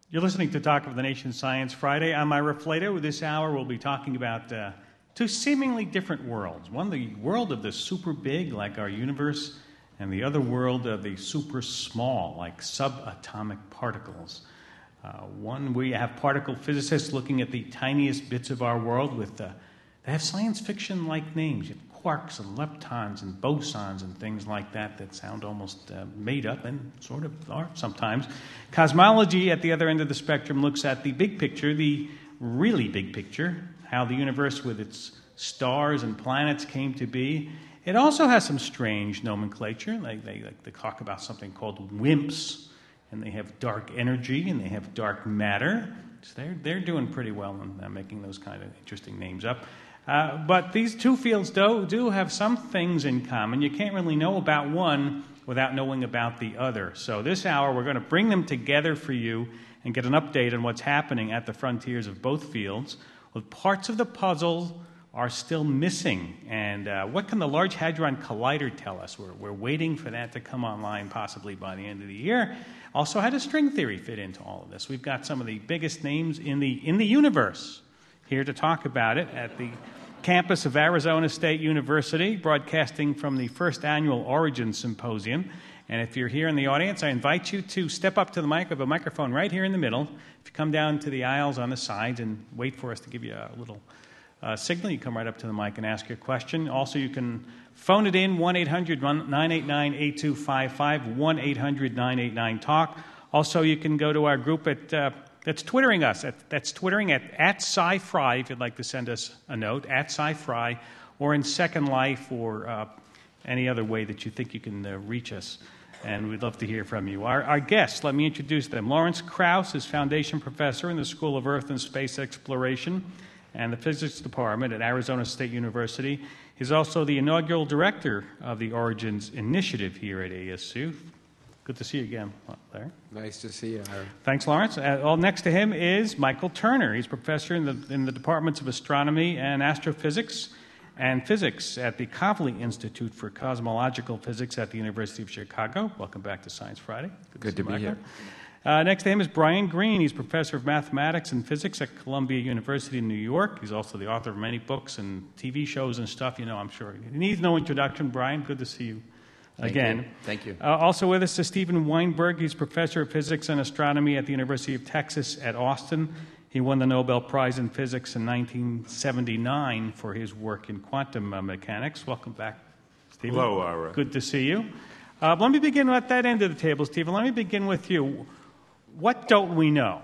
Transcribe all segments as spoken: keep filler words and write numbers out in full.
You're listening to Talk of the Nation Science Friday. I'm Ira Flato. This hour we'll be talking about uh, two seemingly different worlds. One, the world of the super big, like our universe, and the other world of the super small, like subatomic particles. Uh, one, we have particle physicists looking at the tiniest bits of our world with, uh, they have science fiction-like names. You have quarks and leptons and bosons and things like that that sound almost uh, made up and sort of are sometimes. Cosmology at the other end of the spectrum looks at the big picture, the really big picture, how the universe with its stars and planets came to be. It also has some strange nomenclature. Like they, like they talk about something called WIMPs, and they have dark energy and they have dark matter. So they're, they're doing pretty well in uh, making those kind of interesting names up. Uh, but these two fields do, do have some things in common. You can't really know about one without knowing about the other. So this hour, we're going to bring them together for you and get an update on what's happening at the frontiers of both fields. Well, parts of the puzzle are still missing. And uh, what can the Large Hadron Collider tell us? We're, we're waiting for that to come online possibly by the end of the year. Also, how does string theory fit into all of this? We've got some of the biggest names in the in the universe here to talk about it at the campus of Arizona State University, broadcasting from the first annual Origin Symposium. And if you're here in the audience, I invite you to step up to the mic. We have a microphone right here in the middle. If you come down to the aisles on the sides and wait for us to give you a little uh, signal, you come right up to the mic and ask your question. Also, you can phone it in, one eight hundred nine eight nine eight two five five, one eight hundred nine eight nine talk. Also, you can go to our group at... Uh, That's twittering us. That's twittering at, at SciFry, if you'd like to send us a note, at SciFry, or in Second Life, or uh, any other way that you think you can uh, reach us. And we'd love to hear from you. Our, our guests, let me introduce them. Lawrence Krauss is Foundation Professor in the School of Earth and Space Exploration and the Physics Department at Arizona State University. He's also the inaugural director of the Origins Initiative here at A S U. Good to see you again, Larry. Nice to see you, Ira. Thanks, Lawrence. Uh, all next to him is Michael Turner. He's professor in the in the departments of astronomy and astrophysics and physics at the Kavli Institute for Cosmological Physics at the University of Chicago. Welcome back to Science Friday. Good, Good to, to be here. Uh, next to him is Brian Greene. He's professor of mathematics and physics at Columbia University in New York. He's also the author of many books and T V shows and stuff. You know, I'm sure he needs no introduction. Brian, good to see you. Thank Again. You. Thank you. Uh, also with us is Stephen Weinberg. He's professor of physics and astronomy at the University of Texas at Austin. He won the Nobel Prize in Physics in nineteen seventy-nine for his work in quantum uh, mechanics. Welcome back, Stephen. Hello, Ira. Good to see you. Uh, let me begin at that end of the table, Stephen. Let me begin with you. What don't we know?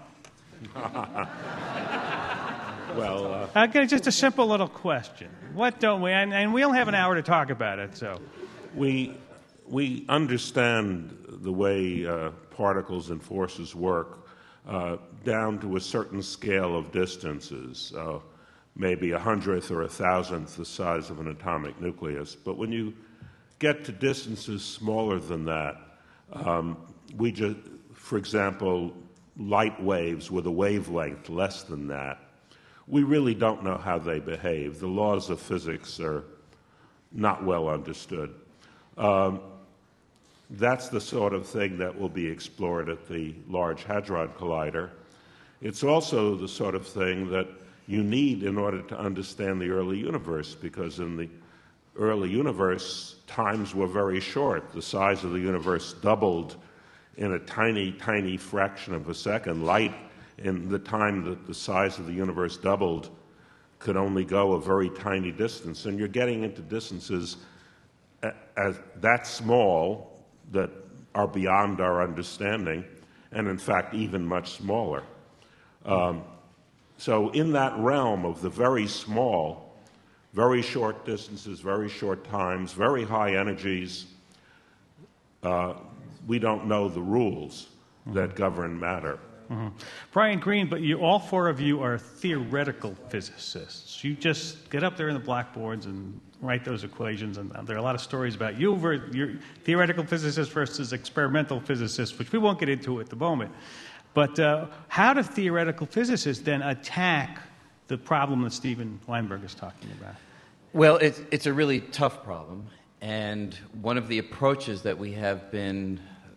well, uh, okay, just a simple little question. What don't we? And, and we only have an hour to talk about it, so we. We understand the way uh, particles and forces work uh, down to a certain scale of distances, uh, maybe a hundredth or a thousandth the size of an atomic nucleus. But when you get to distances smaller than that, um, we just, for example, light waves with a wavelength less than that, we really don't know how they behave. The laws of physics are not well understood. Um, That's the sort of thing that will be explored at the Large Hadron Collider. It's also the sort of thing that you need in order to understand the early universe, because in the early universe, times were very short. The size of the universe doubled in a tiny, tiny fraction of a second. Light, in the time that the size of the universe doubled, could only go a very tiny distance. And you're getting into distances as that small that are beyond our understanding, and in fact even much smaller. Um, so in that realm of the very small, very short distances, very short times, very high energies, uh, we don't know the rules mm-hmm. that govern matter. Mm-hmm. Brian Greene, but you, all four of you are theoretical physicists. You just get up there in the blackboards and write those equations, and there are a lot of stories about you, your theoretical physicists versus experimental physicists, which we won't get into at the moment. But uh, how do theoretical physicists then attack the problem that Stephen Weinberg is talking about? Well, it's, it's a really tough problem, and one of the approaches that we have been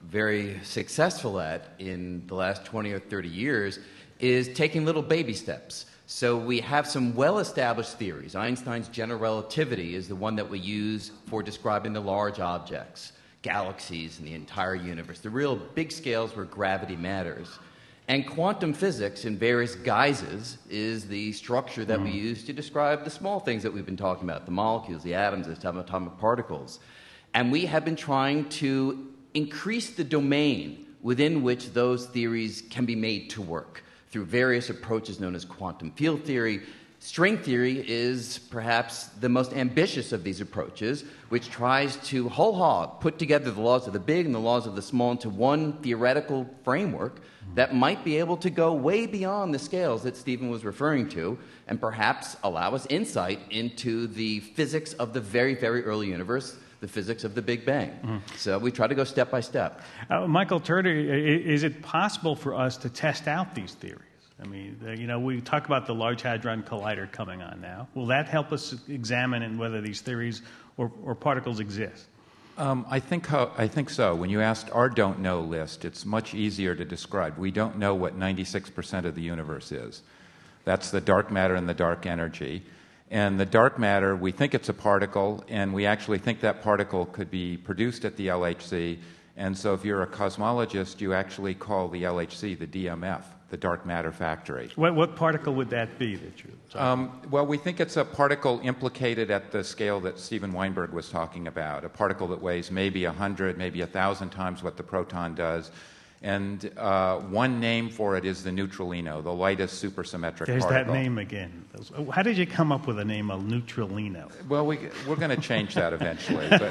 very successful at in the last twenty or thirty years is taking little baby steps. So we have some well-established theories. Einstein's general relativity is the one that we use for describing the large objects, galaxies and the entire universe, the real big scales where gravity matters. And quantum physics in various guises is the structure that mm. we use to describe the small things that we've been talking about, the molecules, the atoms, the subatomic particles. And we have been trying to increase the domain within which those theories can be made to work through various approaches known as quantum field theory. String theory is perhaps the most ambitious of these approaches, which tries to whole hog put together the laws of the big and the laws of the small into one theoretical framework that might be able to go way beyond the scales that Stephen was referring to and perhaps allow us insight into the physics of the very, very early universe, the physics of the Big Bang. Mm-hmm. So we try to go step by step. Uh, Michael Turner, is it possible for us to test out these theories? I mean, you know, we talk about the Large Hadron Collider coming on now. Will that help us examine in whether these theories or, or particles exist? Um, I think how, I think so. When you asked our don't know list, it's much easier to describe. We don't know what ninety-six percent of the universe is. That's the dark matter and the dark energy. And the dark matter, we think it's a particle, and we actually think that particle could be produced at the L H C. And so if you're a cosmologist, you actually call the L H C the D M F, the dark matter factory. What, what particle would that be that you um, Well, we think it's a particle implicated at the scale that Steven Weinberg was talking about, a particle that weighs maybe one hundred, maybe one thousand times what the proton does. And uh, one name for it is the neutralino, the lightest supersymmetric There's particle. There's that name again. How did you come up with a name of neutralino? Well, we, we're going to change that eventually. But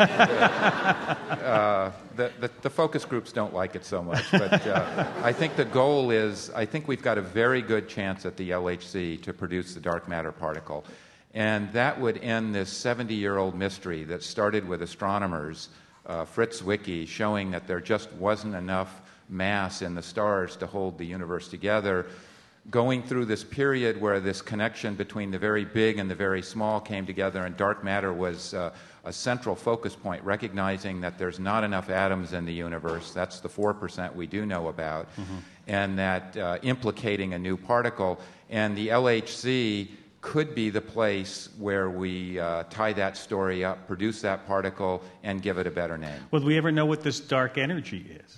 uh, uh, the, the, the focus groups don't like it so much. But uh, I think the goal is, I think we've got a very good chance at the L H C to produce the dark matter particle. And that would end this seventy-year-old mystery that started with astronomers, uh, Fritz Zwicky, showing that there just wasn't enough mass in the stars to hold the universe together, going through this period where this connection between the very big and the very small came together, and dark matter was uh, a central focus point, recognizing that there's not enough atoms in the universe. That's the four percent we do know about, mm-hmm. and that uh, implicating a new particle. And the L H C could be the place where we uh, tie that story up, produce that particle, and give it a better name. Will we ever know what this dark energy is?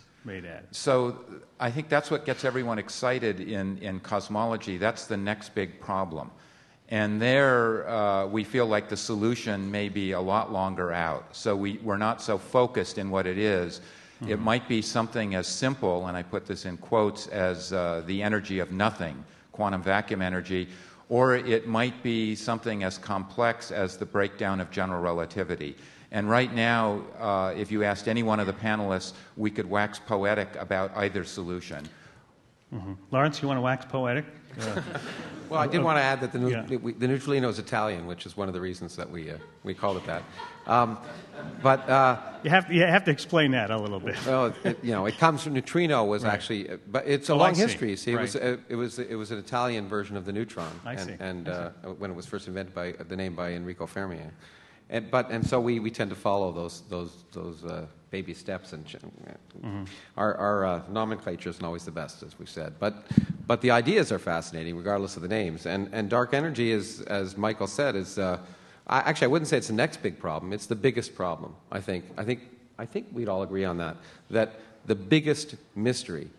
So I think that's what gets everyone excited in, in cosmology. That's the next big problem. And there uh, we feel like the solution may be a lot longer out. So we, we're not so focused in what it is. Mm-hmm. It might be something as simple, and I put this in quotes, as uh, the energy of nothing, quantum vacuum energy, or it might be something as complex as the breakdown of general relativity. And right now, uh, if you asked any one of the panelists, we could wax poetic about either solution. Mm-hmm. Lawrence, you want to wax poetic? Uh, well, I did want to add that the, yeah. the, the neutralino is Italian, which is one of the reasons that we uh, we called it that. Um, but uh, you have to, you have to explain that a little bit. Well, it, you know, it comes from neutrino was right. actually, uh, but it's a oh, long see. history. See, it right. was uh, it was it was an Italian version of the neutron, I and, see. and I uh, see. when it was first invented by uh, the name by Enrico Fermi. And, but and so we, we tend to follow those those those uh, baby steps, and mm-hmm. our, our uh, nomenclature isn't always the best, as we've said. But but the ideas are fascinating, regardless of the names. And and dark energy is, as Michael said, is uh, I, actually I wouldn't say it's the next big problem. It's the biggest problem. I think I think I think we'd all agree on that. That the biggest mystery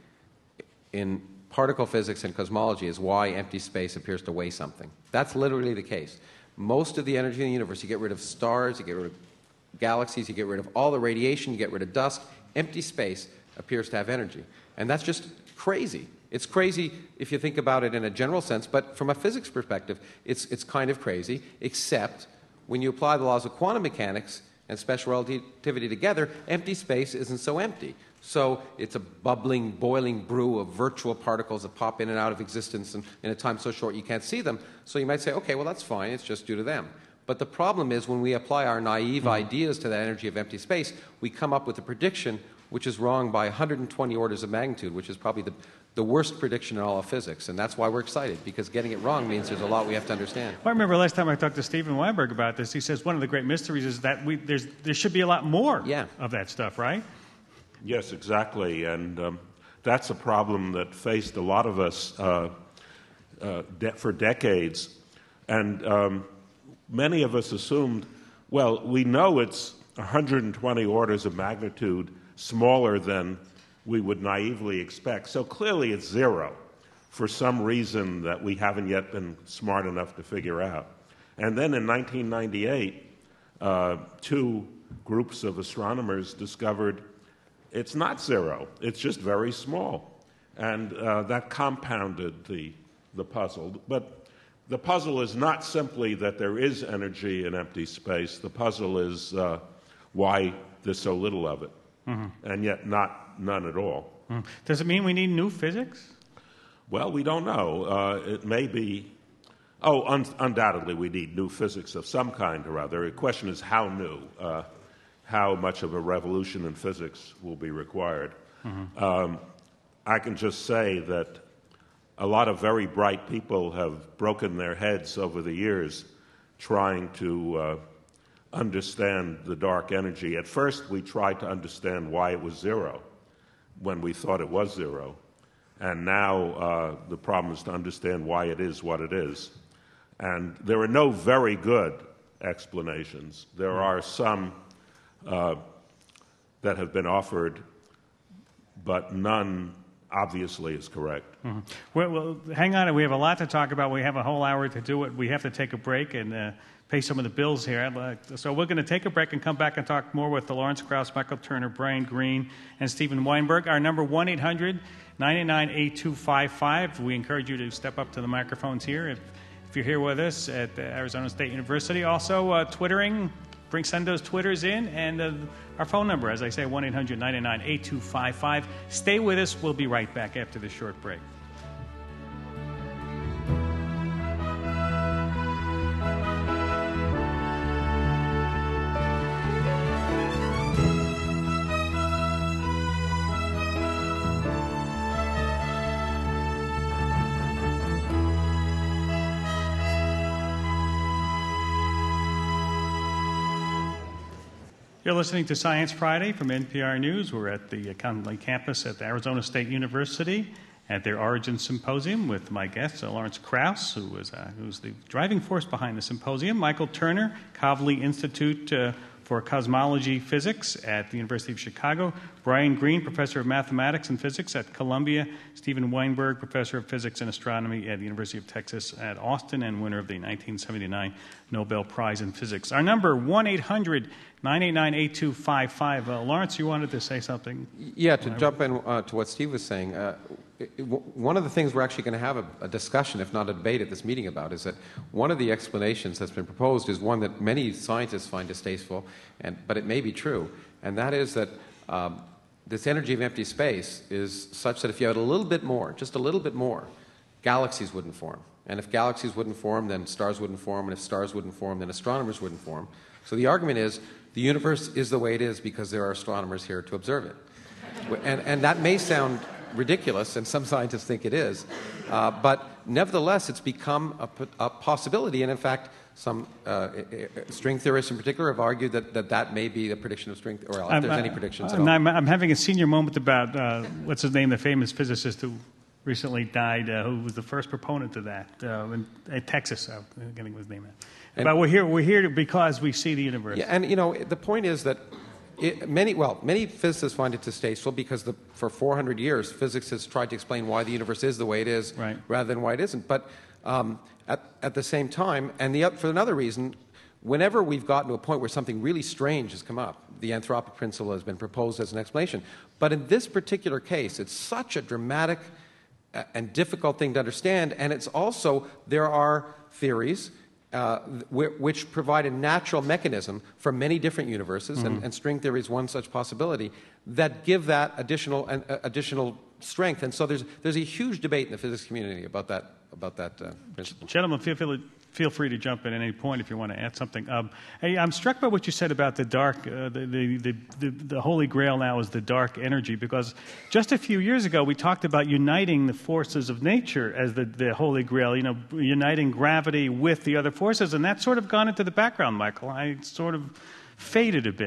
in particle physics and cosmology is why empty space appears to weigh something. That's literally the case. Most of the energy in the universe, you get rid of stars, you get rid of galaxies, you get rid of all the radiation, you get rid of dust. Empty space appears to have energy. And that's just crazy. It's crazy if you think about it in a general sense, but from a physics perspective, it's, it's kind of crazy, except when you apply the laws of quantum mechanics and special relativity together, empty space isn't so empty. So it's a bubbling, boiling brew of virtual particles that pop in and out of existence in, in a time so short you can't see them. So you might say, okay, well, that's fine. It's just due to them. But the problem is when we apply our naive mm-hmm. ideas to that energy of empty space, we come up with a prediction which is wrong by one hundred twenty orders of magnitude, which is probably the, the worst prediction in all of physics. And that's why we're excited, because getting it wrong means there's a lot we have to understand. Well, I remember last time I talked to Steven Weinberg about this, he says one of the great mysteries is that we, there's, there should be a lot more yeah. of that stuff, right? Yes, exactly. And um, that's a problem that faced a lot of us uh, uh, de- for decades. And um, many of us assumed, well, we know it's one hundred twenty orders of magnitude smaller than we would naively expect. So clearly it's zero for some reason that we haven't yet been smart enough to figure out. And then in nineteen ninety-eight, uh, two groups of astronomers discovered it's not zero, it's just very small. And uh, that compounded the, the puzzle. But the puzzle is not simply that there is energy in empty space. The puzzle is uh, why there's so little of it, mm-hmm. and yet not none at all. Mm. Does it mean we need new physics? Well, we don't know. Uh, it may be... Oh, un- undoubtedly we need new physics of some kind or other. The question is how new, uh, how much of a revolution in physics will be required. Mm-hmm. Um, I can just say that a lot of very bright people have broken their heads over the years trying to uh, understand the dark energy. At first, we tried to understand why it was zero when we thought it was zero. And now uh, the problem is to understand why it is what it is. And there are no very good explanations. There are some uh, that have been offered, but none obviously is correct. Mm-hmm. Well, well, hang on. We have a lot to talk about. We have a whole hour to do it. We have to take a break and uh, pay some of the bills here. So we're going to take a break and come back and talk more with Lawrence Krauss, Michael Turner, Brian Greene, and Steven Weinberg. Our number, one eight hundred nine nine eight two five five. We encourage you to step up to the microphones here if, if you're here with us at Arizona State University. Also, uh, Twittering. Bring, send those Twitters in, and uh, our phone number, as I say, one eight hundred nine nine eight two five five. Stay with us. We'll be right back after this short break. You're listening to Science Friday from N P R News. We're at the Conley campus at Arizona State University at their Origin Symposium with my guests, uh, Lawrence Krauss, who was, uh, who's the driving force behind the symposium, Michael Turner, Kavli Institute uh, for Cosmology Physics at the University of Chicago, Brian Greene, Professor of Mathematics and Physics at Columbia, Steven Weinberg, Professor of Physics and Astronomy at the University of Texas at Austin, and winner of the nineteen seventy-nine Nobel Prize in Physics. Our number, one eight hundred nine eight nine eight two five five. Uh, Lawrence, you wanted to say something? Yeah, to jump in uh, to what Steve was saying, uh, it, it, one of the things we're actually going to have a, a discussion, if not a debate, at this meeting about is that one of the explanations that's been proposed is one that many scientists find distasteful, and, but it may be true, and that is that um, this energy of empty space is such that if you had a little bit more, just a little bit more, galaxies wouldn't form. And if galaxies wouldn't form, then stars wouldn't form, and if stars wouldn't form, then astronomers wouldn't form. So the argument is the universe is the way it is because there are astronomers here to observe it. And, and that may sound ridiculous, and some scientists think it is, uh, but nevertheless it's become a, a possibility, and in fact some uh, string theorists in particular have argued that that, that may be the prediction of string, or if I'm, there's uh, any predictions at I'm, all. I'm, I'm having a senior moment about, uh, what's his name, the famous physicist who recently died, uh, who was the first proponent of that uh, in, in Texas. I'm getting his name out. And, but we're here. We're here because we see the universe. Yeah, and you know the point is that it, many well many physicists find it distasteful because the, for four hundred years physics has tried to explain why the universe is the way it is, right, rather than why it isn't. But um, at at the same time, and the for another reason, whenever we've gotten to a point where something really strange has come up, the anthropic principle has been proposed as an explanation. But in this particular case, it's such a dramatic and difficult thing to understand, and it's also there are theories uh, which provide a natural mechanism for many different universes, mm-hmm. and, and string theory is one such possibility, that give that additional uh, additional strength. And so there's there's a huge debate in the physics community about that about that uh, principle. Gentlemen, feel, feel feel free to jump in at any point if you want to add something. Um, hey, I'm struck by what you said about the dark, uh, the, the, the, the, the holy grail now is the dark energy, because just a few years ago we talked about uniting the forces of nature as the, the holy grail, you know, uniting gravity with the other forces, and that's sort of gone into the background, Michael. I sort of faded a bit.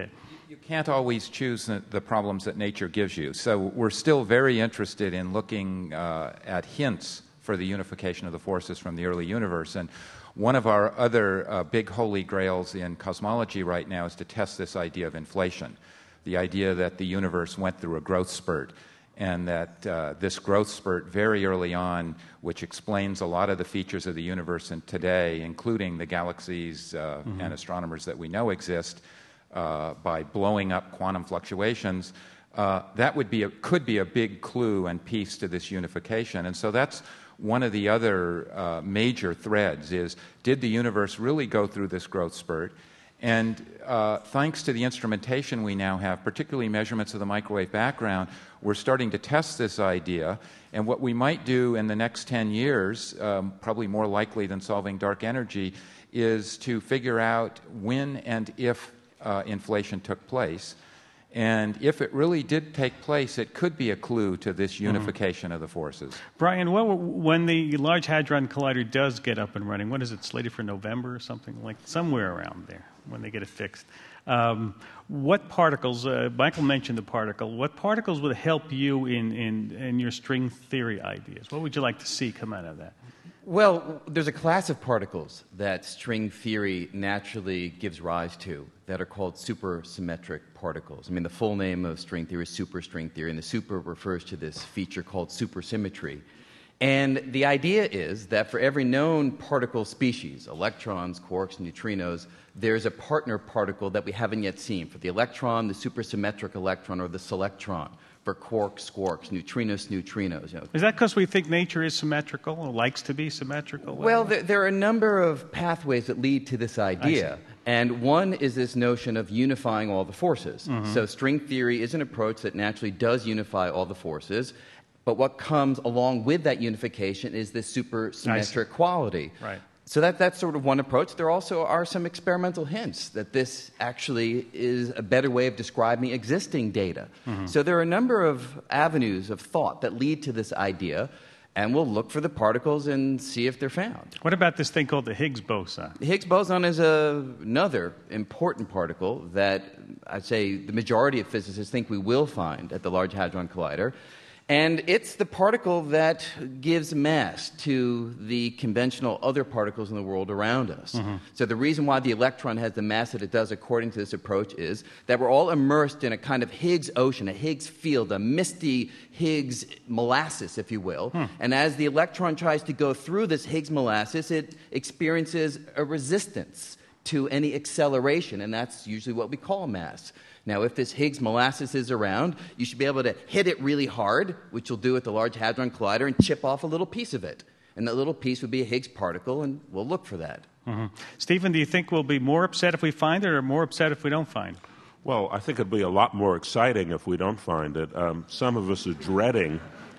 You can't always choose the, the problems that nature gives you. So we're still very interested in looking uh, at hints for the unification of the forces from the early universe. And one of our other uh, big holy grails in cosmology right now is to test this idea of inflation, the idea that the universe went through a growth spurt, and that uh, this growth spurt very early on, which explains a lot of the features of the universe in today, including the galaxies uh, mm-hmm. and astronomers that we know exist, uh, by blowing up quantum fluctuations, uh, that would be a, could be a big clue and piece to this unification. And so that's one of the other uh, major threads is, did the universe really go through this growth spurt? And uh, thanks to the instrumentation we now have, particularly measurements of the microwave background, we're starting to test this idea. And what we might do in the next ten years, um, probably more likely than solving dark energy, is to figure out when and if uh, inflation took place. And if it really did take place, it could be a clue to this unification mm-hmm. of the forces. Brian, well, when the Large Hadron Collider does get up and running, when is it slated for November or something, like somewhere around there when they get it fixed? Um, what particles, uh, Michael mentioned the particle, what particles would help you in, in, in your string theory ideas? What would you like to see come out of that? Well, there's a class of particles that string theory naturally gives rise to that are called supersymmetric particles. I mean, the full name of string theory is superstring theory, and the super refers to this feature called supersymmetry. And the idea is that for every known particle species, electrons, quarks, neutrinos, there's a partner particle that we haven't yet seen. For the electron, the supersymmetric electron, or the selectron. For quarks, quarks, neutrinos, neutrinos. You know. Is that because we think nature is symmetrical or likes to be symmetrical? Well, there, there are a number of pathways that lead to this idea. And one is this notion of unifying all the forces. Mm-hmm. So string theory is an approach that naturally does unify all the forces. But what comes along with that unification is this supersymmetric quality. Right. So that, that's sort of one approach. There also are some experimental hints that this actually is a better way of describing existing data. Mm-hmm. So there are a number of avenues of thought that lead to this idea, and we'll look for the particles and see if they're found. What about this thing called the Higgs boson? The Higgs boson is a, another important particle that I'd say the majority of physicists think we will find at the Large Hadron Collider. And it's the particle that gives mass to the conventional other particles in the world around us. Mm-hmm. So the reason why the electron has the mass that it does according to this approach is that we're all immersed in a kind of Higgs ocean, a Higgs field, a misty Higgs molasses, if you will. Hmm. And as the electron tries to go through this Higgs molasses, it experiences a resistance to any acceleration, and that's usually what we call mass. Now, if this Higgs molasses is around, you should be able to hit it really hard, which you'll do at the Large Hadron Collider, and chip off a little piece of it. And that little piece would be a Higgs particle, and we'll look for that. Mm-hmm. Stephen, do you think we'll be more upset if we find it or more upset if we don't find it? Well, I think it'd be a lot more exciting if we don't find it. Um, some of us are dreading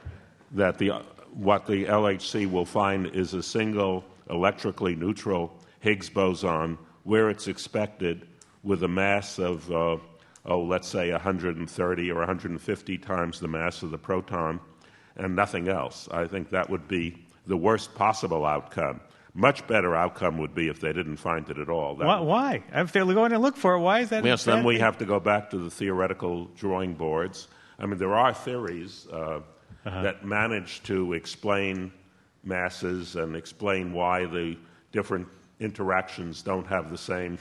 that the, what the L H C will find is a single electrically neutral Higgs boson where it's expected with a mass of... Uh, oh, let's say one hundred thirty or one hundred fifty times the mass of the proton, and nothing else. I think that would be the worst possible outcome. Much better outcome would be if they didn't find it at all. Why? why? If they're going to look for it, why is that? Yes, then we have to go back to the theoretical drawing boards. I mean, there are theories uh, uh-huh. that manage to explain masses and explain why the different interactions don't have the same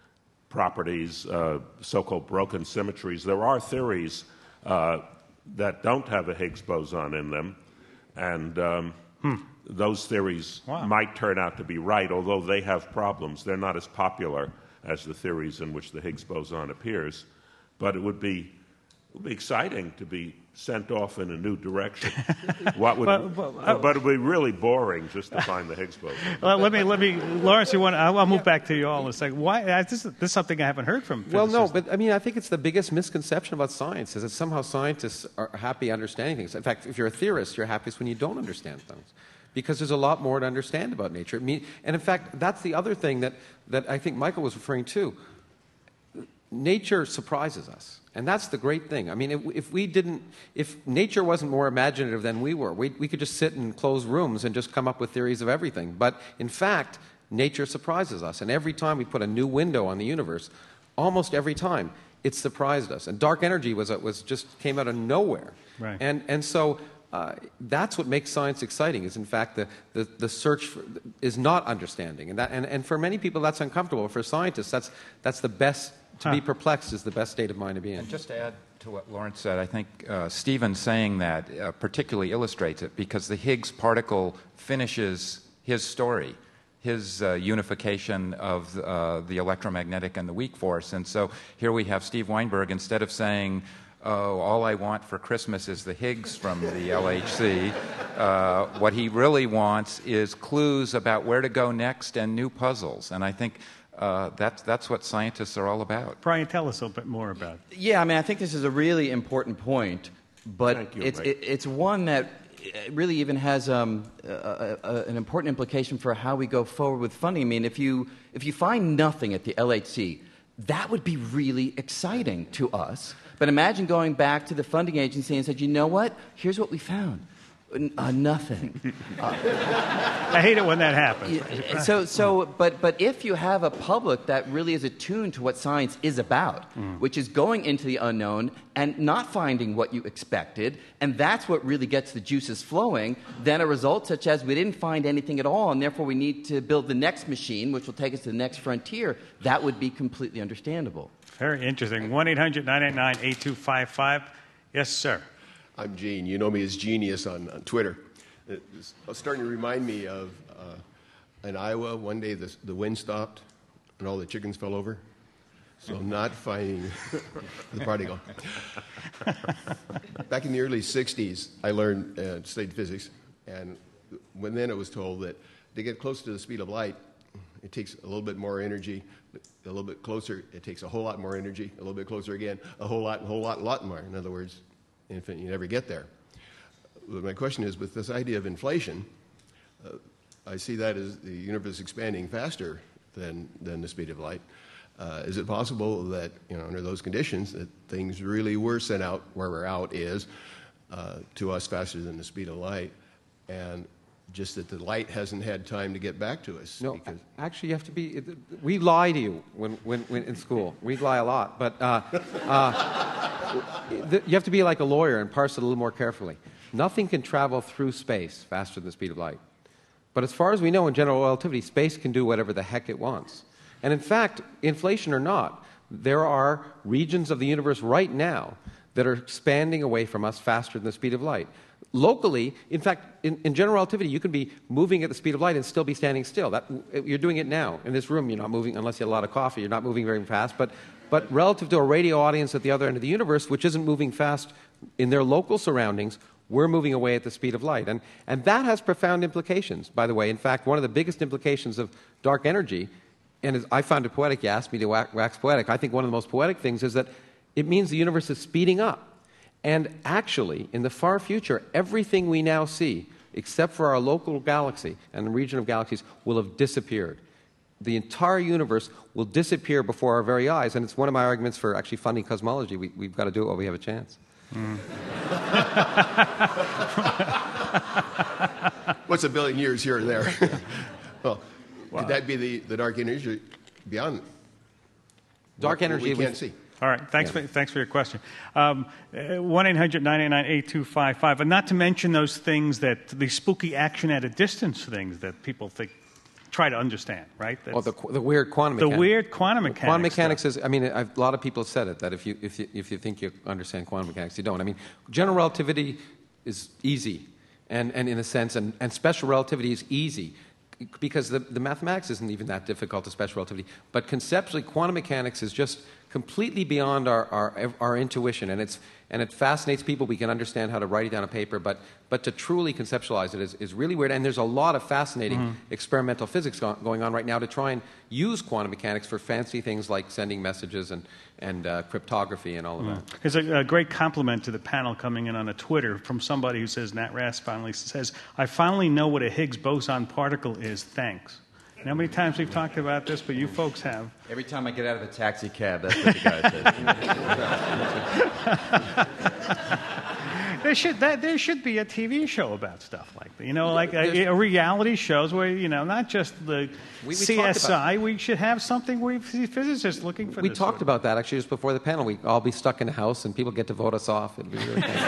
properties, uh, so-called broken symmetries. There are theories uh, that don't have a Higgs boson in them, and um, hmm. those theories wow. might turn out to be right, although they have problems. They're not as popular as the theories in which the Higgs boson appears, but it would be, it would be exciting to be sent off in a new direction. What would, but, but, uh, but it would be really boring just to find the Higgs boson. Well, let me, let me, Lawrence, you want? I'll, I'll move back to you all in a second. Why? Uh, this, this is something I haven't heard from physicists. Well, no, but I mean, I think it's the biggest misconception about science is that somehow scientists are happy understanding things. In fact, if you're a theorist, you're happiest when you don't understand things, because there's a lot more to understand about nature. I mean, and in fact, that's the other thing that that I think Michael was referring to. Nature surprises us. And that's the great thing. I mean, if, if we didn't, if nature wasn't more imaginative than we were, we, we could just sit in closed rooms and just come up with theories of everything. But in fact, nature surprises us. And every time we put a new window on the universe, almost every time, it surprised us. And dark energy was, a, was just came out of nowhere. Right. And, and so uh, that's what makes science exciting, is in fact the, the, the search for, is not understanding. And, that, and, and for many people that's uncomfortable. For scientists, that's, that's the best, to huh. be perplexed is the best state of mind to be in. And just to add to what Lawrence said, I think uh, Stephen saying that uh, particularly illustrates it, because the Higgs particle finishes his story, his uh, unification of uh, the electromagnetic and the weak force. And so here we have Steve Weinberg, instead of saying, oh, all I want for Christmas is the Higgs from the L H C, uh, what he really wants is clues about where to go next and new puzzles. And I think uh, that's, that's what scientists are all about. Brian, tell us a little bit more about it. Yeah, I mean, I think this is a really important point, but Thank you, it's, Mike. it, it's one that really even has um, a, a, a, an important implication for how we go forward with funding. I mean, if you, if you find nothing at the L H C, that would be really exciting to us. But imagine going back to the funding agency and said, you know what? Here's what we found. N- uh, nothing. Uh, I hate it when that happens. yeah, so, so, but, but if you have a public that really is attuned to what science is about, mm. which is going into the unknown and not finding what you expected, and that's what really gets the juices flowing, then a result such as we didn't find anything at all, and therefore we need to build the next machine, which will take us to the next frontier, that would be completely understandable. Very interesting. one eight hundred nine eight nine eight two five five. Yes, sir. I'm Gene. You know me as Genius on, on Twitter. It's starting to remind me of uh, in Iowa, one day the, the wind stopped and all the chickens fell over. So not finding the prodigal. Back in the early sixties, I learned, uh, studied physics, and when then it was told that to get close to the speed of light, it takes a little bit more energy. A little bit closer, it takes a whole lot more energy. A little bit closer again, a whole lot, a whole lot, a lot more. In other words, infinite, you never get there. But my question is, with this idea of inflation, uh, I see that as the universe expanding faster than, than the speed of light. Uh, is it possible that, you know, under those conditions, that things really were sent out where we're out is uh, to us faster than the speed of light, and just that the light hasn't had time to get back to us? No, because actually, you have to be. We lie to you when, when, when in school. We lie a lot, but uh, uh, you have to be like a lawyer and parse it a little more carefully. Nothing can travel through space faster than the speed of light. But as far as we know, in general relativity, space can do whatever the heck it wants. And in fact, inflation or not, there are regions of the universe right now that are expanding away from us faster than the speed of light. Locally, in fact, in, in general relativity, you can be moving at the speed of light and still be standing still. That, you're doing it now. In this room, you're not moving, unless you have a lot of coffee, you're not moving very fast. But, but relative to a radio audience at the other end of the universe, which isn't moving fast in their local surroundings, we're moving away at the speed of light. And, and that has profound implications, by the way. In fact, one of the biggest implications of dark energy, and as I found it poetic, you asked me to wax poetic, I think one of the most poetic things is that it means the universe is speeding up. And actually, in the far future, everything we now see, except for our local galaxy and the region of galaxies, will have disappeared. The entire universe will disappear before our very eyes, and it's one of my arguments for actually funding cosmology. We, we've got to do it while we have a chance. Mm. what's a billion years here or there? Well, Wow. could that be the, the dark energy beyond Dark what energy we can't was- see? All right, thanks, Yeah. for, thanks for your question. Um, one eight hundred nine eight nine eight two five five, and not to mention those things that, the spooky action at a distance things that people think, try to understand, right? That's, Oh, the, qu- the weird quantum the mechanics. weird quantum mechanics. Quantum mechanics stuff. is, I mean, I've, a lot of people have said it, that if you, if, you, if you think you understand quantum mechanics, you don't. I mean, general relativity is easy, and, and in a sense, and, and special relativity is easy, because the, the mathematics isn't even that difficult to special relativity. But conceptually, quantum mechanics is just completely beyond our, our, our intuition, and, it's, and it fascinates people. We can understand how to write it down on paper, but, but to truly conceptualize it is, is really weird. And there's a lot of fascinating mm-hmm. experimental physics go- going on right now to try and use quantum mechanics for fancy things like sending messages and, and uh, cryptography and all of mm. that. There's a, a great compliment to the panel coming in on a Twitter from somebody who says, Nat Rass finally says, I finally know what a Higgs boson particle is, thanks. You know how many times we've talked about this, but you folks have. Every time I get out of a taxi cab, that's what the guy says. there should that, there should be a T V show about stuff like that. You know, like a, a reality shows where you know not just the we C S I. We should have something where we see physicists looking for. We this talked sort of- about that actually just before the panel. We all be stuck in a house and people get to vote us off. It'd be really fun.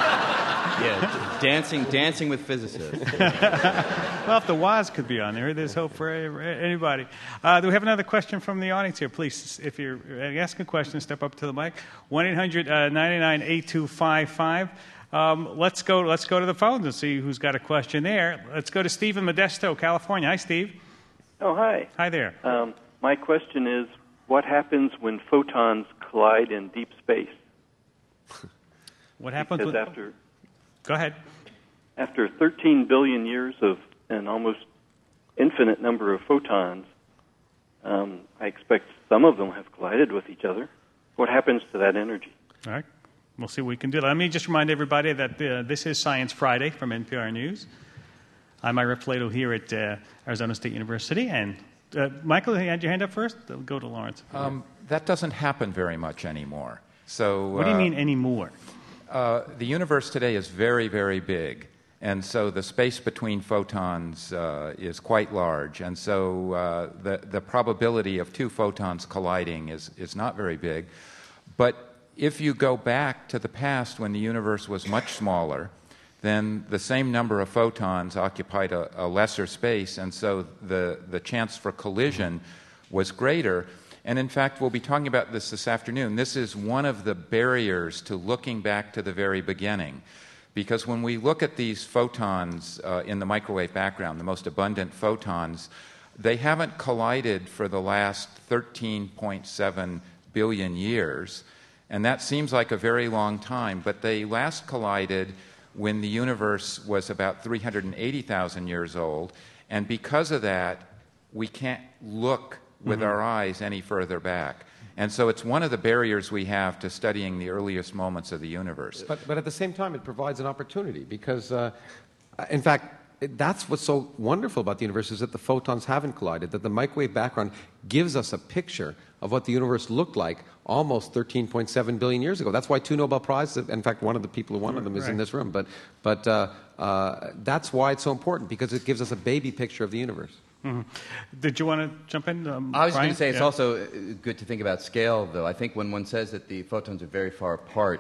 Yeah, dancing, dancing with physicists. Well, if the Woz could be on there, there's hope for anybody. Uh, do we have another question from the audience here? Please, if you're asking a question, step up to the mic. one eight hundred nine nine eight two five five. Um, let's go. Let's go to the phones and see who's got a question there. Let's go to Steve in Modesto, California. Hi, Steve. Oh, hi. Hi there. Um, my question is, what happens when photons collide in deep space? What happens? Because With... after Go ahead. after thirteen billion years of an almost infinite number of photons, um, I expect some of them have collided with each other. What happens to that energy? All right. We'll see what we can do. Let me just remind everybody that uh, this is Science Friday from N P R News. I'm Ira Flato here at uh, Arizona State University. And uh, Michael, you had your hand up first? I'll go to Lawrence. Um, that doesn't happen very much anymore. So, what do you uh, mean anymore? Uh, the universe today is very, very big. And so the space between photons uh, is quite large. And so uh, the, the probability of two photons colliding is, is not very big. But if you go back to the past when the universe was much smaller, then the same number of photons occupied a, a lesser space, and so the, the chance for collision was greater. And in fact, we'll be talking about this this afternoon. This is one of the barriers to looking back to the very beginning. Because when we look at these photons uh, in the microwave background, the most abundant photons, they haven't collided for the last thirteen point seven billion years. And that seems like a very long time, but they last collided when the universe was about three hundred eighty thousand years old. And because of that, we can't look with mm-hmm. our eyes any further back. And so it's one of the barriers we have to studying the earliest moments of the universe. But, but at the same time, it provides an opportunity because, uh, in fact, it, that's what's so wonderful about the universe is that the photons haven't collided, that the microwave background gives us a picture of what the universe looked like almost thirteen point seven billion years ago. That's why two Nobel Prizes, in fact, one of the people who won them is right. in this room. But, but uh, uh, that's why it's so important, because it gives us a baby picture of the universe. Mm-hmm. Did you want to jump in? Um, I was going Brian? to say it's yeah. also good to think about scale, though. I think when one says that the photons are very far apart,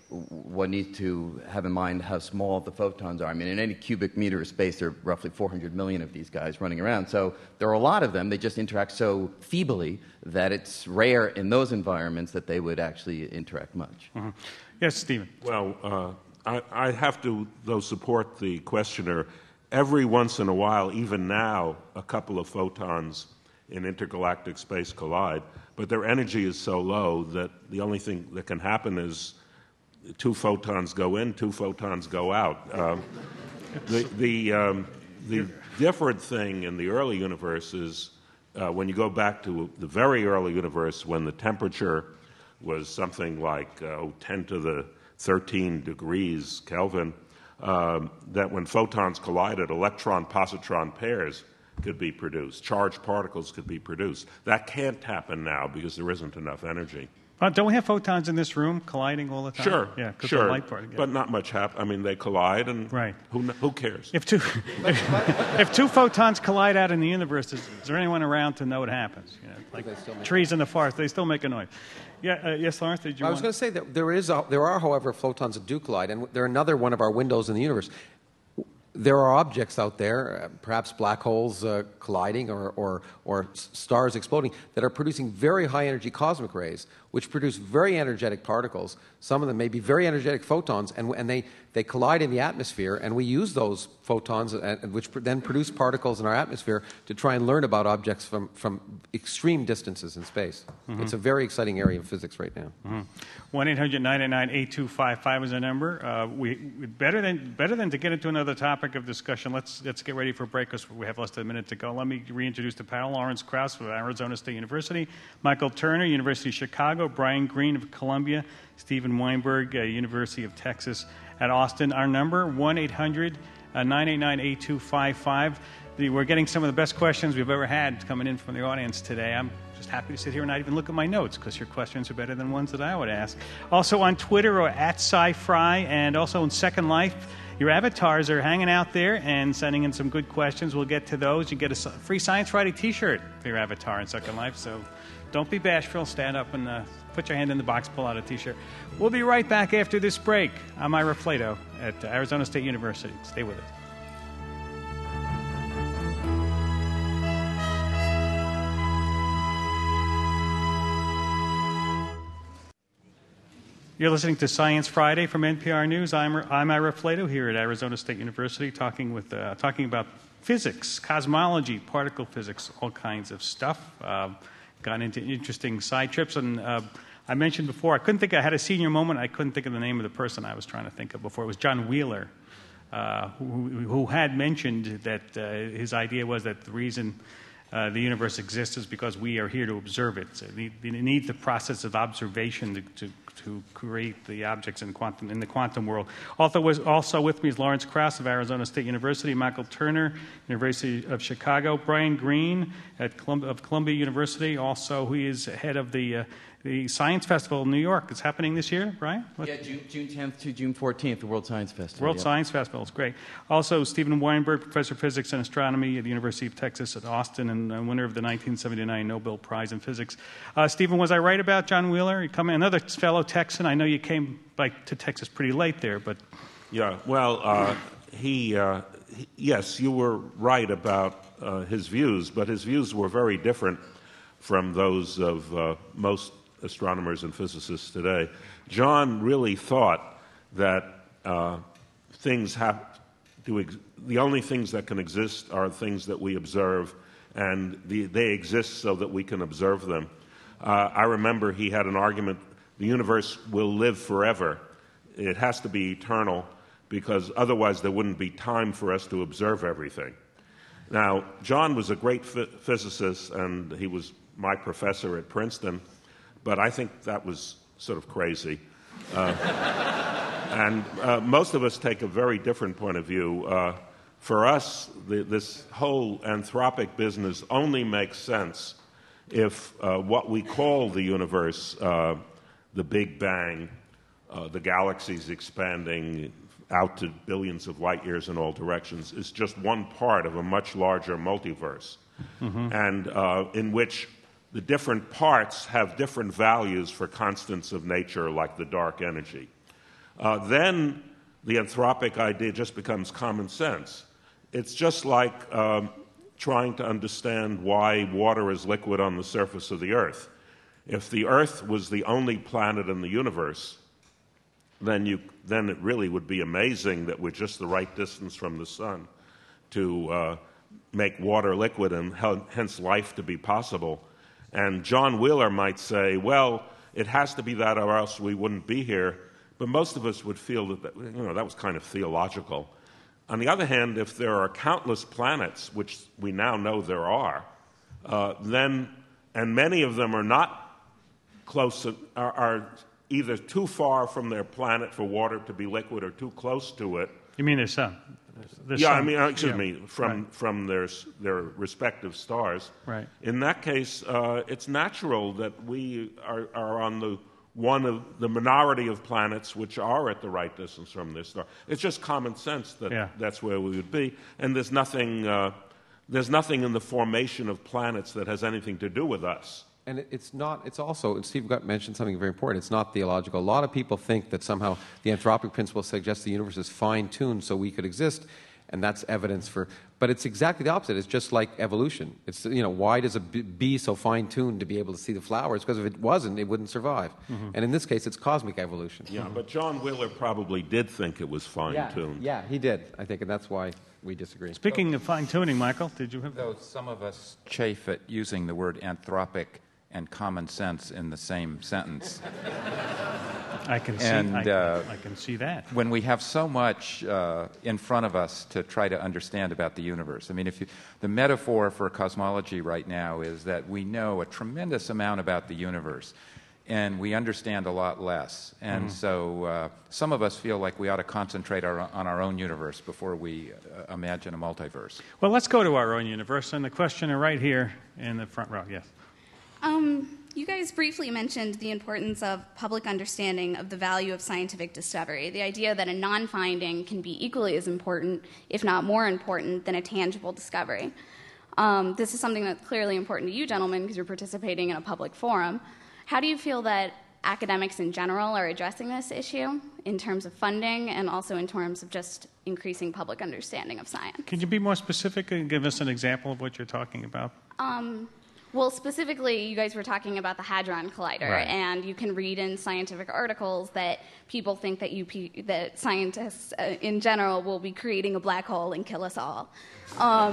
one needs to have in mind how small the photons are. I mean, in any cubic meter of space, there are roughly four hundred million of these guys running around. So there are a lot of them. They just interact so feebly that it's rare in those environments that they would actually interact much. Mm-hmm. Yes, Stephen. Well, uh, I, I have to, though, support the questioner. Every once in a while, even now, a couple of photons in intergalactic space collide, but their energy is so low that the only thing that can happen is two photons go in, two photons go out. Um, the the, um, the different thing in the early universe is uh, when you go back to the very early universe, when the temperature was something like uh, ten to the thirteen degrees Kelvin, um, that when photons collided, electron-positron pairs could be produced, charged particles could be produced. That can't happen now because there isn't enough energy. Uh, don't we have photons in this room colliding all the time? Sure, yeah, 'cause sure, the light part, yeah. but not much happens. I mean, they collide, and right. who who cares? If two if, if two photons collide out in the universe, is, is there anyone around to know what happens? You know, like trees in the forest, they still make a noise. Yeah, uh, yes, Lawrence, did you? I want... was going to say that there is, a, there are, however, photons that do collide, and they're another one of our windows in the universe. There are objects out there, uh, perhaps black holes uh, colliding or, or, or stars exploding, that are producing very high-energy cosmic rays, which produce very energetic particles. Some of them may be very energetic photons, and, and they, they collide in the atmosphere, and we use those photons, uh, which pr- then produce particles in our atmosphere, to try and learn about objects from, from extreme distances in space. Mm-hmm. It's a very exciting area of physics right now. Mm-hmm. one eight hundred nine nine eight two five five is our number. Uh, we, we better than better than to get into another topic of discussion. Let's let's get ready for a break because we have less than a minute to go. Let me reintroduce the panel: Lawrence Krauss from Arizona State University, Michael Turner, University of Chicago, Brian Greene of Columbia, Stephen Weinberg, uh, University of Texas at Austin. Our number one eight hundred nine eight nine eight two five five. We're getting some of the best questions we've ever had coming in from the audience today. I'm just happy to sit here and not even look at my notes because your questions are better than ones that I would ask. Also on Twitter or at SciFry, and also in Second Life. Your avatars are hanging out there and sending in some good questions. We'll get to those. You get a free Science Friday t-shirt for your avatar in Second Life. So don't be bashful. Stand up and uh, put your hand in the box, pull out a t-shirt. We'll be right back after this break. I'm Ira Flato at Arizona State University. Stay with us. You're listening to Science Friday from N P R News. I'm, I'm Ira Flato here at Arizona State University talking, with, uh, talking about physics, cosmology, particle physics, all kinds of stuff. Uh, got into interesting side trips. And uh, I mentioned before, I couldn't think, I had a senior moment, I couldn't think of the name of the person I was trying to think of before. It was John Wheeler, uh, who, who had mentioned that uh, his idea was that the reason Uh, the universe exists is because we are here to observe it. So we, we need the process of observation to, to, to create the objects in quantum in the quantum world. Also, was, also with me is Lawrence Krauss of Arizona State University, Michael Turner, University of Chicago, Brian Greene at Colum- of Columbia University. Also, who is head of the uh, the Science Festival in New York. It's happening this year, Brian? What? Yeah, June, June tenth to June fourteenth, the World Science Festival. World yep. Science Festival is great. Also, Stephen Weinberg, professor of physics and astronomy at the University of Texas at Austin, and uh, winner of the nineteen seventy-nine Nobel Prize in Physics. Uh, Stephen, was I right about John Wheeler? You come in, another fellow Texan. I know you came like to Texas pretty late there, but Yeah, well, uh, he, uh, he, yes, you were right about uh, his views, but his views were very different from those of uh, most astronomers and physicists today. John really thought that uh, things have to ex- the only things that can exist are things that we observe, and the, they exist so that we can observe them. Uh, I remember he had an argument: the universe will live forever. It has to be eternal, because otherwise there wouldn't be time for us to observe everything. Now, John was a great ph- physicist, and he was my professor at Princeton, but I think that was sort of crazy. Uh, and uh, most of us take a very different point of view. Uh, for us, the, this whole anthropic business only makes sense if uh, what we call the universe, uh, the Big Bang, uh, the galaxies expanding out to billions of light years in all directions, is just one part of a much larger multiverse, mm-hmm. and uh, in which the different parts have different values for constants of nature, like the dark energy. Uh, then the anthropic idea just becomes common sense. It's just like um, trying to understand why water is liquid on the surface of the Earth. If the Earth was the only planet in the universe, then you then it really would be amazing that we're just the right distance from the sun to uh, make water liquid and hence life to be possible. And John Wheeler might say, well, it has to be that or else we wouldn't be here. But most of us would feel that, that you know, that was kind of theological. On the other hand, if there are countless planets, which we now know there are, uh, then, and many of them are not close, are, are either too far from their planet for water to be liquid or too close to it. You mean their sun? The yeah, sun. I mean, uh, excuse yeah. me, from right. from their their respective stars. Right. In that case, uh, it's natural that we are, are on the one of the minority of planets which are at the right distance from this star. It's just common sense that yeah. that's where we would be, and there's nothing uh, there's nothing in the formation of planets that has anything to do with us. And it's not, it's also, and Steve Gutt mentioned something very important, it's not theological. A lot of people think that somehow the anthropic principle suggests the universe is fine-tuned so we could exist, and that's evidence for, but it's exactly the opposite. It's just like evolution. It's, you know, why does a bee so fine-tuned to be able to see the flowers? Because if it wasn't, it wouldn't survive. Mm-hmm. And in this case, it's cosmic evolution. Yeah, mm-hmm. but John Wheeler probably did think it was fine-tuned. Yeah, yeah, he did, I think, and that's why we disagree. Speaking of fine-tuning, Michael, did you have... Though some of us chafe at using the word anthropic and common sense in the same sentence. I can see, and, I, uh, I can see that. When we have so much uh, in front of us to try to understand about the universe. I mean, if you, the metaphor for cosmology right now is that we know a tremendous amount about the universe, and we understand a lot less. And mm-hmm. so uh, some of us feel like we ought to concentrate our, on our own universe before we uh, imagine a multiverse. Well, let's go to our own universe, and the questioner right here in the front row, yes. Um, you guys briefly mentioned the importance of public understanding of the value of scientific discovery, the idea that a non-finding can be equally as important, if not more important, than a tangible discovery. Um, this is something that's clearly important to you gentlemen because you're participating in a public forum. How do you feel that academics in general are addressing this issue in terms of funding and also in terms of just increasing public understanding of science? Can you be more specific and give us an example of what you're talking about? Um, well, specifically, you guys were talking about the Hadron Collider, Right. and you can read in scientific articles that people think that you pe- that scientists uh, in general will be creating a black hole and kill us all, um,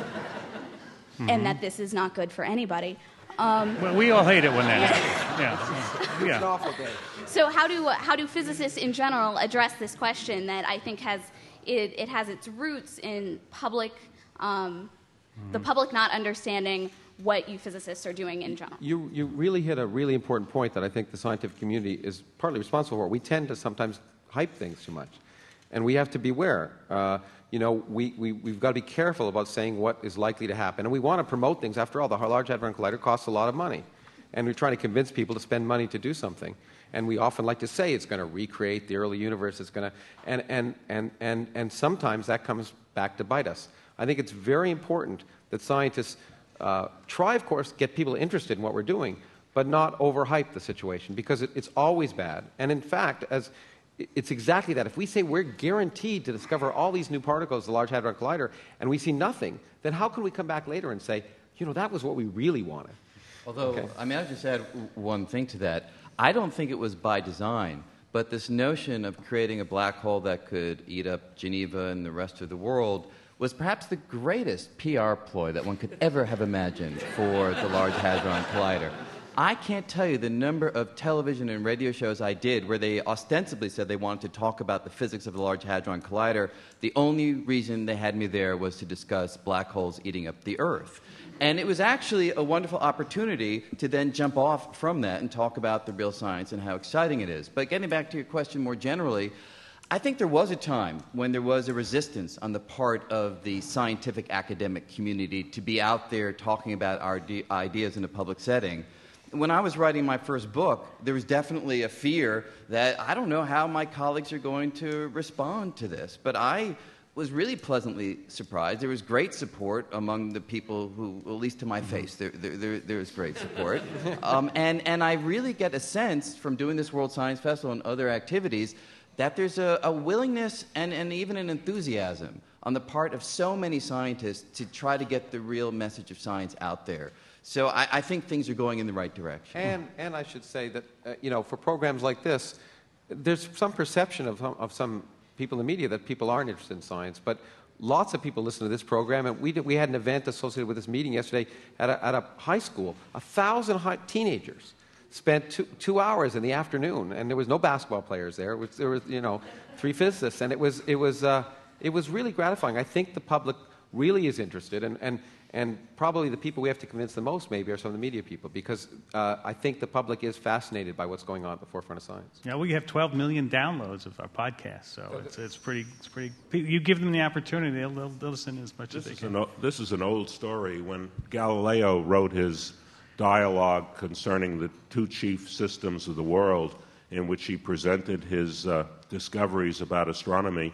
Mm-hmm. and that this is not good for anybody. Um, Well, we all hate it when that happens. Yeah. Yeah. It's an awful day. So how do how do physicists in general address this question that I think has it, it has its roots in public um, the public not understanding what you physicists are doing in general? You, you really hit a really important point that I think the scientific community is partly responsible for. We tend to sometimes hype things too much, and we have to beware. Uh, you know, we, we, we've got to be careful about saying what is likely to happen, and we want to promote things. After all, the Large Hadron Collider costs a lot of money, and we're trying to convince people to spend money to do something. And we often like to say it's going to recreate the early universe. It's going to, and, and, and, and, and sometimes that comes back to bite us. I think it's very important that scientists uh, try, of course, get people interested in what we're doing, but not overhype the situation, because it, it's always bad. And in fact, as it's exactly that. If we say we're guaranteed to discover all these new particles, the Large Hadron Collider, and we see nothing, then how can we come back later and say, you know, that was what we really wanted? Although, Okay. I mean, I'll just add w- one thing to that. I don't think it was by design, but this notion of creating a black hole that could eat up Geneva and the rest of the world was perhaps the greatest P R ploy that one could ever have imagined for the Large Hadron Collider. I can't tell you the number of television and radio shows I did where they ostensibly said they wanted to talk about the physics of the Large Hadron Collider. The only reason they had me there was to discuss black holes eating up the Earth. And it was actually a wonderful opportunity to then jump off from that and talk about the real science and how exciting it is. But getting back to your question more generally, I think there was a time when there was a resistance on the part of the scientific academic community to be out there talking about our de- ideas in a public setting. When I was writing my first book, there was definitely a fear that I don't know how my colleagues are going to respond to this. But I was really pleasantly surprised. There was great support among the people who, at least to my face, there, there, there, there was great support. um, and, and I really get a sense from doing this World Science Festival and other activities that there's a, a willingness and, and even an enthusiasm on the part of so many scientists to try to get the real message of science out there. So I, I think things are going in the right direction. And, and I should say that, uh, you know, for programs like this, there's some perception of, of some people in the media that people aren't interested in science, but lots of people listen to this program, and we, did, we had an event associated with this meeting yesterday at a, at a high school. A thousand high, teenagers spent two, two hours in the afternoon, and there was no basketball players there. It was, there was, you know, three physicists, and it was, it was, uh, it was really gratifying. I think the public really is interested, and, and And probably the people we have to convince the most maybe are some of the media people, because uh, I think the public is fascinated by what's going on at the forefront of science. Yeah, we have twelve million downloads of our podcast, so it's, it's pretty. It's pretty. You give them the opportunity, they'll, they'll, they'll listen as much This as they is, can. an, o- this is an old story. When Galileo wrote his dialogue concerning the two chief systems of the world, in which he presented his uh, discoveries about astronomy,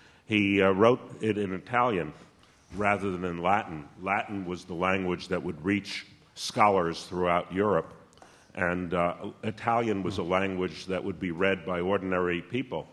he uh, wrote it in Italian rather than in Latin. Latin was the language that would reach scholars throughout Europe, and uh, Italian was a language that would be read by ordinary people.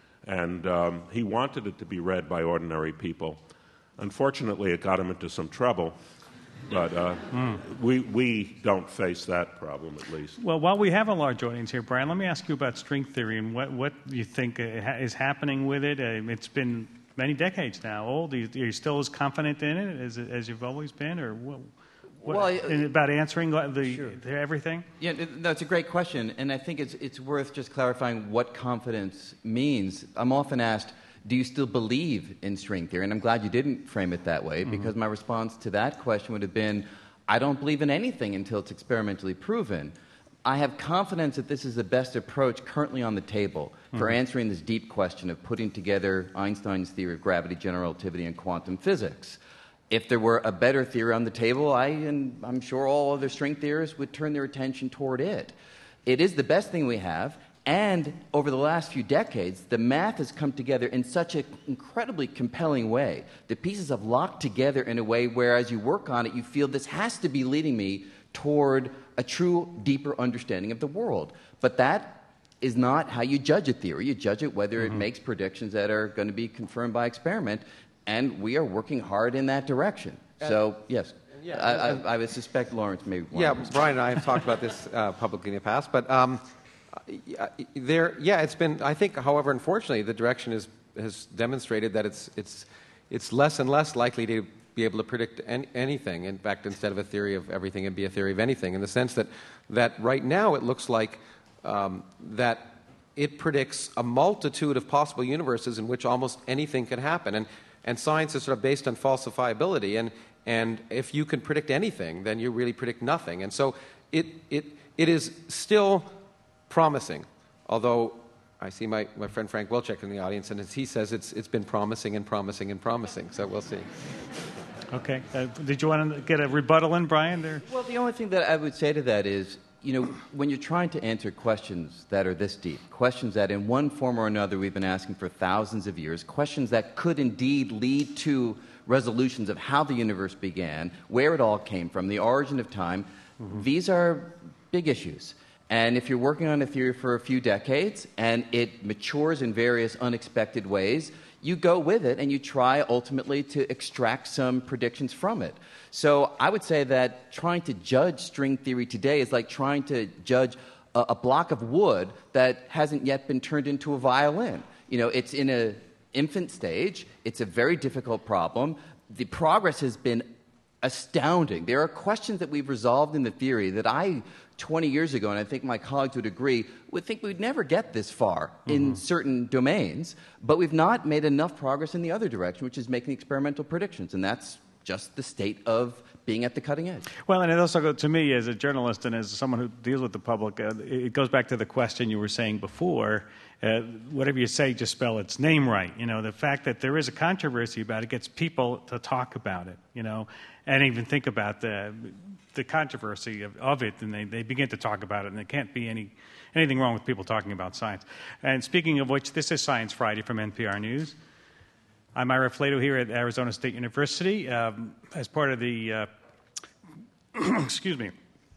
And um, he wanted it to be read by ordinary people. Unfortunately, it got him into some trouble, but uh, mm. we, we don't face that problem, at least. Well, while we have a large audience here, Brian, let me ask you about string theory and what, what you think is happening with it. Uh, it's been many decades now old. Are you, are you still as confident in it as, as you've always been, or what, what, well, in, about answering the, sure. the everything? Yeah, no, it's a great question, and I think it's it's worth just clarifying what confidence means. I'm often asked, do you still believe in string theory? And I'm glad you didn't frame it that way, mm-hmm. because my response to that question would have been, I don't believe in anything until it's experimentally proven. I have confidence that this is the best approach currently on the table for mm-hmm. answering this deep question of putting together Einstein's theory of gravity, general relativity, and quantum physics. If there were a better theory on the table, I and I'm sure all other string theorists would turn their attention toward it. It is the best thing we have, and over the last few decades, the math has come together in such an incredibly compelling way. The pieces have locked together in a way where, as you work on it, you feel this has to be leading me toward a true, deeper understanding of the world. But that is not how you judge a theory. You judge it whether mm-hmm. it makes predictions that are going to be confirmed by experiment, and we are working hard in that direction. Uh, so, yes. Yeah, I, I, I would suspect Lawrence may want Yeah, to Brian and I have talked about this uh, publicly in the past, but um, there, yeah, it's been, I think, however, unfortunately, the direction is, has demonstrated that it's, it's, it's less and less likely to be able to predict any, anything. In fact, instead of a theory of everything, it'd be a theory of anything, in the sense that, that right now it looks like um, that it predicts a multitude of possible universes in which almost anything can happen. And, and science is sort of based on falsifiability. And, and if you can predict anything, then you really predict nothing. And so it, it, it is still promising, although I see my, my friend Frank Wilczek in the audience, and as he says, it's, it's been promising and promising and promising. So we'll see. Okay. Uh, did you want to get a rebuttal in, Brian? There? Well, the only thing that I would say to that is, you know, when you're trying to answer questions that are this deep, questions that in one form or another we've been asking for thousands of years, questions that could indeed lead to resolutions of how the universe began, where it all came from, the origin of time, mm-hmm. these are big issues. And if you're working on a theory for a few decades and it matures in various unexpected ways, you go with it and you try ultimately to extract some predictions from it. So I would say that trying to judge string theory today is like trying to judge a, a block of wood that hasn't yet been turned into a violin. You know, it's in an infant stage. It's a very difficult problem. The progress has been astounding. There are questions that we've resolved in the theory that I, twenty years ago, and I think my colleagues would agree, would think we'd never get this far mm-hmm. in certain domains, but we've not made enough progress in the other direction, which is making experimental predictions, and that's just the state of being at the cutting edge. Well, and it also goes to me as a journalist and as someone who deals with the public, uh, it goes back to the question you were saying before, uh, whatever you say, just spell its name right. You know, the fact that there is a controversy about it gets people to talk about it, you know, and even think about the the controversy of, of it, and they, they begin to talk about it, and there can't be any anything wrong with people talking about science. And speaking of which, this is Science Friday from N P R News. I'm Ira Flato here at Arizona State University um, as part of the, uh, excuse me,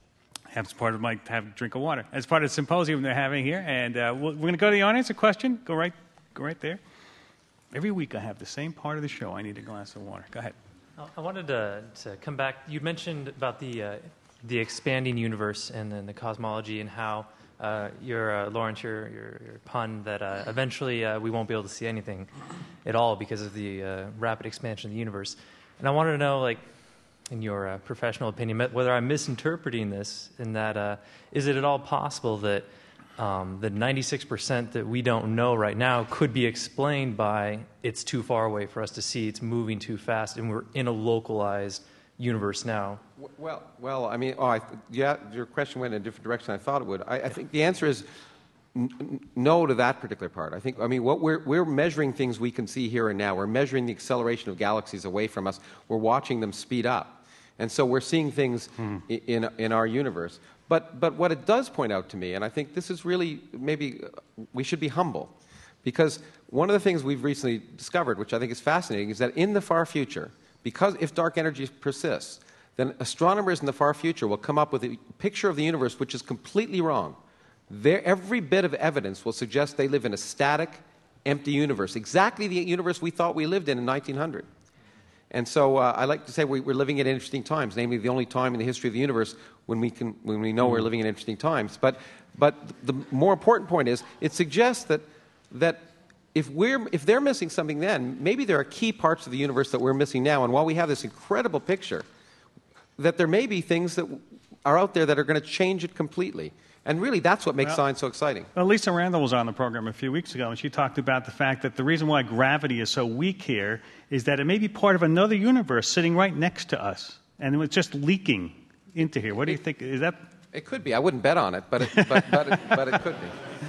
as part of my, have a drink of water, as part of the symposium they're having here. And uh, we're going to go to the audience, a question, go right, go right there. Every week I have the same part of the show. I need a glass of water. Go ahead. I wanted to, to come back. You mentioned about the uh, the expanding universe and then the cosmology and how uh, your uh, Lawrence, your, your your pun that uh, eventually uh, we won't be able to see anything at all because of the uh, rapid expansion of the universe. And I wanted to know, like, in your uh, professional opinion, whether I'm misinterpreting this, in that uh, is it at all possible that Um, the ninety-six percent that we don't know right now could be explained by it's too far away for us to see, it's moving too fast, and we're in a localized universe now? Well, well, I mean, oh, I, yeah, your question went in a different direction than I thought it would. I, I think the answer is n- no to that particular part. I think, I mean, what we're, we're measuring things we can see here and now. We're measuring the acceleration of galaxies away from us. We're watching them speed up. And so we're seeing things hmm. in, in our universe. But, but what it does point out to me, and I think this is really, maybe we should be humble, because one of the things we've recently discovered, which I think is fascinating, is that in the far future, because if dark energy persists, then astronomers in the far future will come up with a picture of the universe which is completely wrong. Their, every bit of evidence will suggest they live in a static, empty universe, exactly the universe we thought we lived in in nineteen hundred. And so uh, I like to say we, we're living at interesting times, namely the only time in the history of the universe when we can, when we know we're living in interesting times. But, but the more important point is it suggests that, that if, we're, if they're missing something then, maybe there are key parts of the universe that we're missing now. And while we have this incredible picture, that there may be things that are out there that are going to change it completely. And really, that's what makes well, science so exciting. Well, Lisa Randall was on the program a few weeks ago, and she talked about the fact that the reason why gravity is so weak here is that it may be part of another universe sitting right next to us, and it's just leaking into here. What do you think? Is that? It could be. I wouldn't bet on it, but it, but, but, it, but it could be.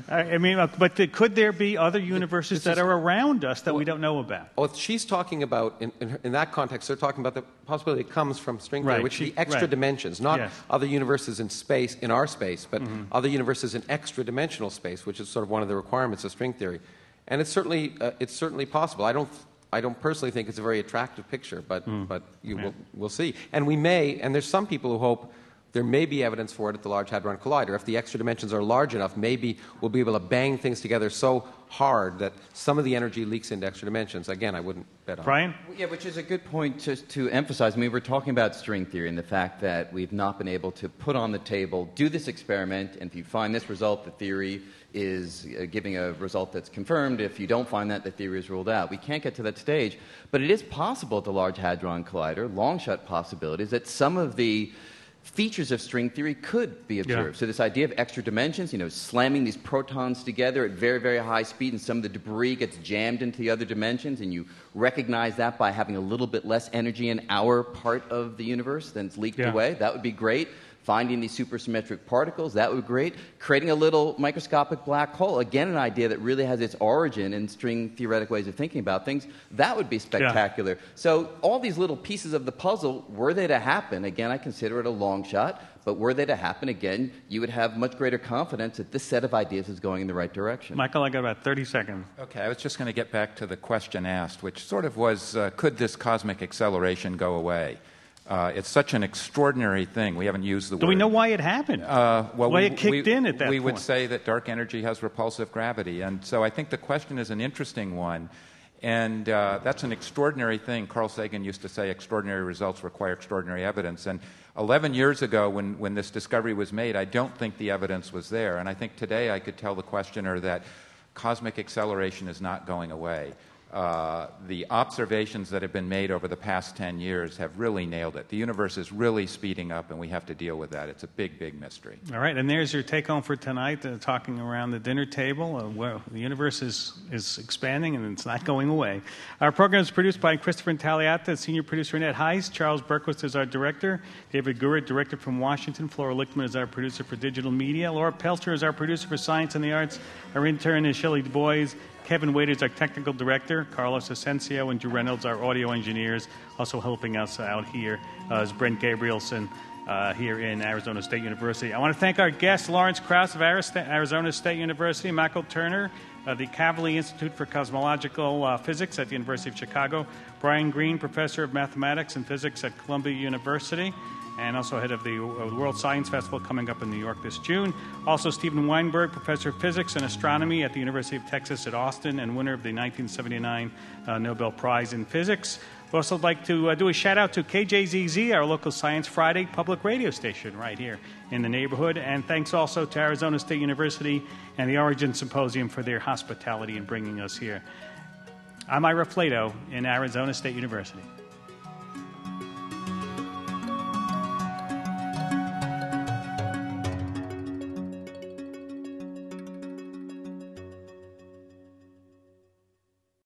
I mean, but could there be other universes that are around us that we don't know about? Well, she's talking about, in, in, in that context, they're talking about the possibility that comes from string theory, Right. which She- is the extra right. dimensions, not Yes. other universes in space, in our space, but Mhm. other universes in extra dimensional space, which is sort of one of the requirements of string theory. And it's certainly, uh, it's certainly possible. I don't, I don't personally think it's a very attractive picture, but, but you Yeah. will, we'll see. And we may, and there's some people who hope there may be evidence for it at the Large Hadron Collider. If the extra dimensions are large enough, maybe we'll be able to bang things together so hard that some of the energy leaks into extra dimensions. Again, I wouldn't bet on Brian? Well, yeah, which is a good point to, to emphasize. I mean, we're talking about string theory and the fact that we've not been able to put on the table, do this experiment, and if you find this result, the theory is uh, giving a result that's confirmed. If you don't find that, the theory is ruled out. We can't get to that stage. But it is possible at the Large Hadron Collider, long shot possibilities, that some of the features of string theory could be observed. Yeah. So this idea of extra dimensions, you know, slamming these protons together at very, very high speed, and some of the debris gets jammed into the other dimensions, and you recognize that by having a little bit less energy in our part of the universe than it's leaked Yeah. away. That would be great. Finding these supersymmetric particles, that would be great. Creating a little microscopic black hole, again, an idea that really has its origin in string theoretic ways of thinking about things, that would be spectacular. So all these little pieces of the puzzle, were they to happen, again, I consider it a long shot, but were they to happen, again, you would have much greater confidence that this set of ideas is going in the right direction. Michael, I got about thirty seconds. Okay, I was just going to get back to the question asked, which sort of was, uh, could this cosmic acceleration go away? Uh, it's such an extraordinary thing. We haven't used the Do word. we know why it happened? Uh, well, why we, it kicked we, in at that we point? would say that dark energy has repulsive gravity. And so I think the question is an interesting one. And uh, that's an extraordinary thing. Carl Sagan used to say extraordinary results require extraordinary evidence. And eleven years ago, when, when this discovery was made, I don't think the evidence was there. And I think today I could tell the questioner that cosmic acceleration is not going away. Uh, the observations that have been made over the past ten years have really nailed it. The universe is really speeding up, and we have to deal with that. It's a big, big mystery. All right, and there's your take-home for tonight, uh, talking around the dinner table. Uh, where the universe is, is expanding, and it's not going away. Our program is produced by Christopher Intagliata, senior producer Annette Heiss. Charles Berquist is our director. David Gurrit, director from Washington. Flora Lichtman is our producer for digital media. Laura Pelcher is our producer for science and the arts. Our intern is Shelley Du Bois. Kevin Wade is our technical director. Carlos Asensio and Drew Reynolds are audio engineers. Also helping us out here uh, is Brent Gabrielson uh, here in Arizona State University. I want to thank our guest, Lawrence Krauss of Arizona State University, Michael Turner, uh, the Kavli Institute for Cosmological uh, Physics at the University of Chicago, Brian Greene, professor of mathematics and physics at Columbia University, and also head of the World Science Festival coming up in New York this June. Also, Steven Weinberg, professor of physics and astronomy at the University of Texas at Austin and winner of the nineteen seventy-nine uh, Nobel Prize in Physics. We'd also like to uh, do a shout-out to K J Z Z, our local Science Friday public radio station right here in the neighborhood. And thanks also to Arizona State University and the Origin Symposium for their hospitality in bringing us here. I'm Ira Flato in Arizona State University.